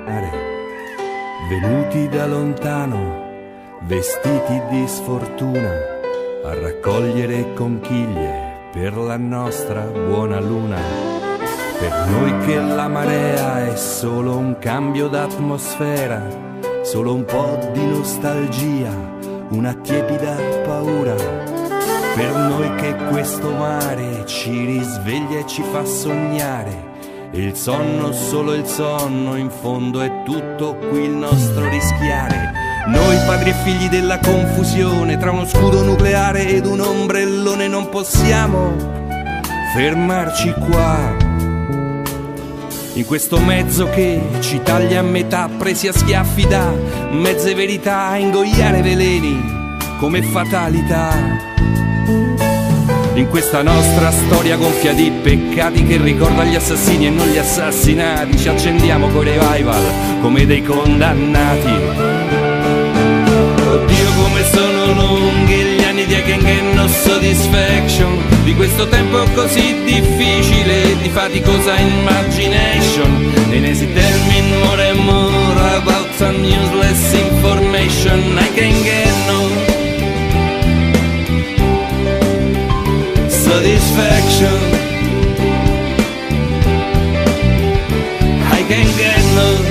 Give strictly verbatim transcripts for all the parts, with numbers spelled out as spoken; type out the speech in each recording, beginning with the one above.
Venuti da lontano, vestiti di sfortuna, a raccogliere conchiglie per la nostra buona luna. Per noi che la marea è solo un cambio d'atmosfera, solo un po' di nostalgia, una tiepida paura. Per noi che questo mare ci risveglia e ci fa sognare, e il sonno, solo il sonno, in fondo è tutto qui il nostro rischiare. Noi padri e figli della confusione, tra uno scudo nucleare ed un ombrellone, non possiamo fermarci qua, in questo mezzo che ci taglia a metà, presi a schiaffi da mezze verità, a ingoiare veleni come fatalità. In questa nostra storia gonfia di peccati che ricorda gli assassini e non gli assassinati, ci accendiamo coi revival come dei condannati. Oddio come sono lunghi gli anni di Again and No Satisfaction, di questo tempo così difficile, di faticosa imagination. And as it tell me more and more about some useless information, I can get no satisfaction, I can get no.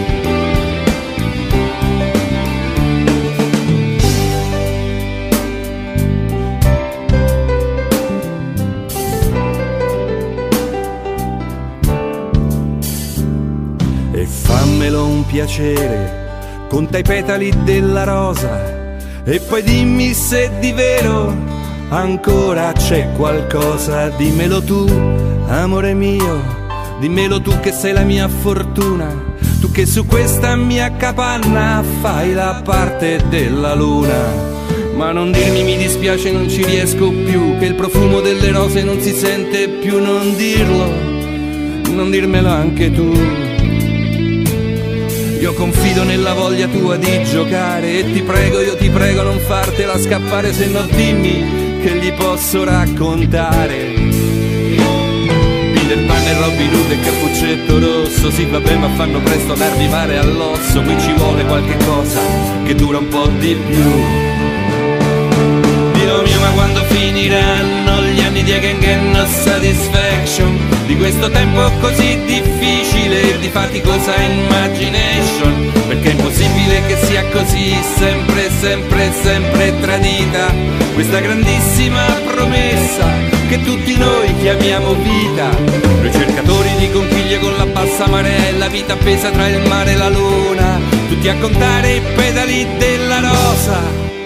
E fammelo un piacere, conta i petali della rosa e poi dimmi se di vero ancora c'è qualcosa. Dimmelo tu, amore mio, dimmelo tu che sei la mia fortuna, tu che su questa mia capanna fai la parte della luna. Ma non dirmi mi dispiace, non ci riesco più, che il profumo delle rose non si sente più. Non dirlo, non dirmelo anche tu. Io confido nella voglia tua di giocare e ti prego, io ti prego non fartela scappare, se no dimmi che gli posso raccontare. Peter Pan e Robin Hood e Cappuccetto Rosso, sì vabbè ma fanno presto ad arrivare all'osso, qui ci vuole qualche cosa che dura un po' di più. Dio mio ma quando finiranno gli anni di Again and No Satisfaction, di questo tempo così difficile, di faticosa imagination, perché è impossibile che sia così, sempre, sempre, sempre tradita questa grandissima promessa che tutti noi chiamiamo vita. Ricercatori di conchiglie con la bassa marea e la vita appesa tra il mare e la luna, tutti a contare i petali della rosa.